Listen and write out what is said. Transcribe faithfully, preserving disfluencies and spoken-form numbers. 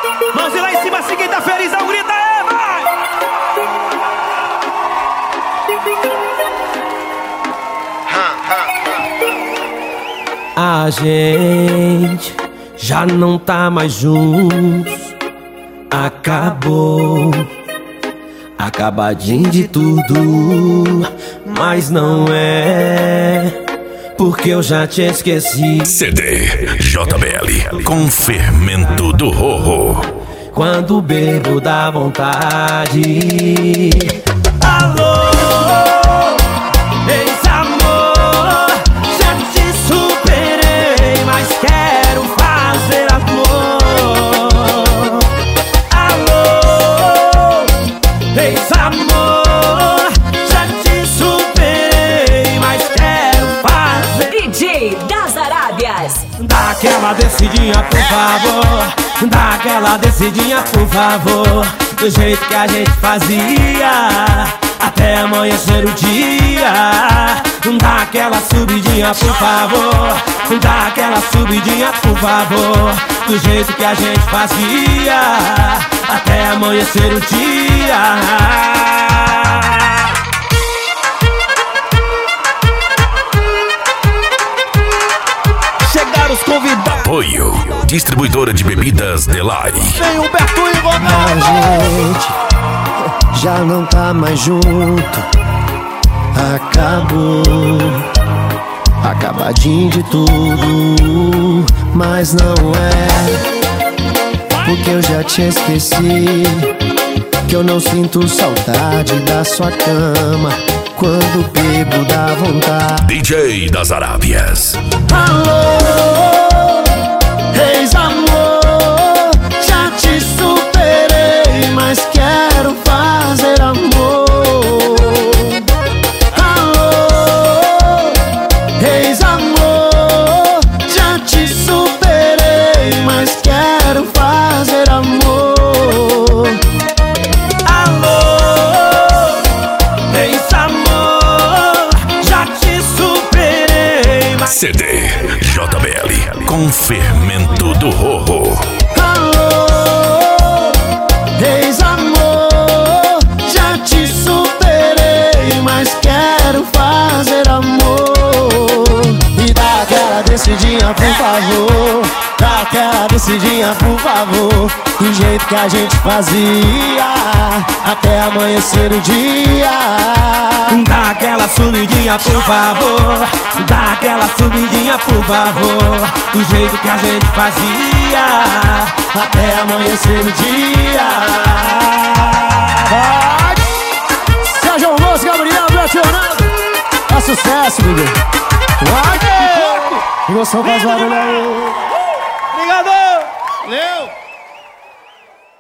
Mãozinha lá em cima, assim quem tá felizão, grita aí, vai! A gente já não tá mais juntos. Acabou, acabadinho de tudo. Mas não é, porque eu já te esqueci. C D J B L com fermento do Rorô. Quando bebo dá vontade. Alô, ex-amor, já te superei, mas quero fazer amor. Alô, ex-amor, já te superei, mas quero fazer. D J das Arábias. Dá aquela descidinha, por favor. Dá aquela descidinha, por favor. Do jeito que a gente fazia, até amanhecer o dia. Dá aquela subidinha, por favor. Dá aquela subidinha, por favor. Do jeito que a gente fazia, até amanhecer o dia. Chegaram os convidados. Apoio Distribuidora de Bebidas Delay. Vem Humberto e A gente já não tá mais junto. Acabou, acabadinho de tudo. Mas não é, porque eu já te esqueci. Que eu não sinto saudade da sua cama. Quando bebo dá vontade. D J das Arábias. Alô, ex-amor, já te superei, mas quero fazer amor. Alô, ex-amor, já te superei, mas quero fazer amor. Alô, ex-amor, já te superei, mas C D J B L com fermento do Rorô. Alô, ex-amor, já te superei, mas quero fazer amor. E dá aquela descidinha, por favor. Dá aquela descidinha, por favor. Do jeito que a gente fazia, até amanhecer o dia. dá aquela subidinha, por favor. Dá aquela subidinha, por favor. Do jeito que a gente fazia, Até amanhecer o dia. Vai! Sérgio Alonso, Gabriel, Betionado. É sucesso, bebê. Vai! Emoção faz barulho aí. Obrigado! Valeu!